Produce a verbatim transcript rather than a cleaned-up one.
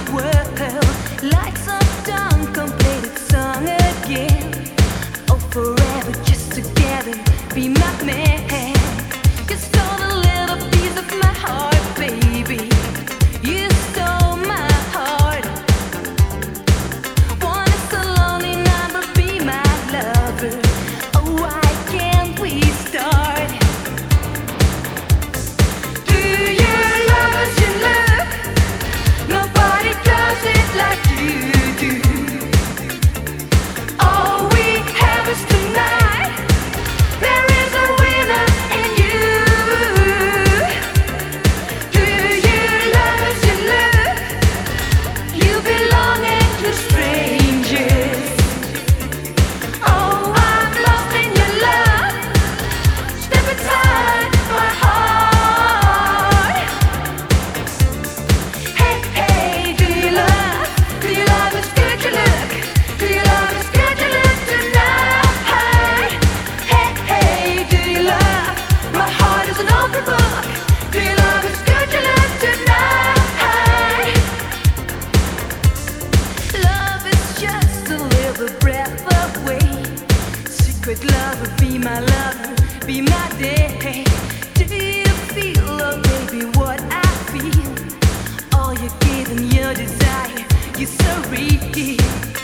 world like some done completed song again. Oh, forever just together, be my man. You stole a little piece of my heart, baby. You stole my heart. One is so lonely now, but be my lover. Oh, why can't we start? Do you love as you look? Nobody does it like you do. All we have is tonight. There is a winner in you. Do you love as you look? You belonging to strangers. Oh, I'm lost in your love. Step inside my heart. Hey, hey, do you love? Do you love as good you look? Do you love as good you look tonight? Hey, hey, do you love? My heart is an open book. Do you love as good you look tonight? Love is just a little breath away. Secret lover, be my lover, be my day. Do you feel, oh baby, what I feel? All you're giving, your desire, you're so real.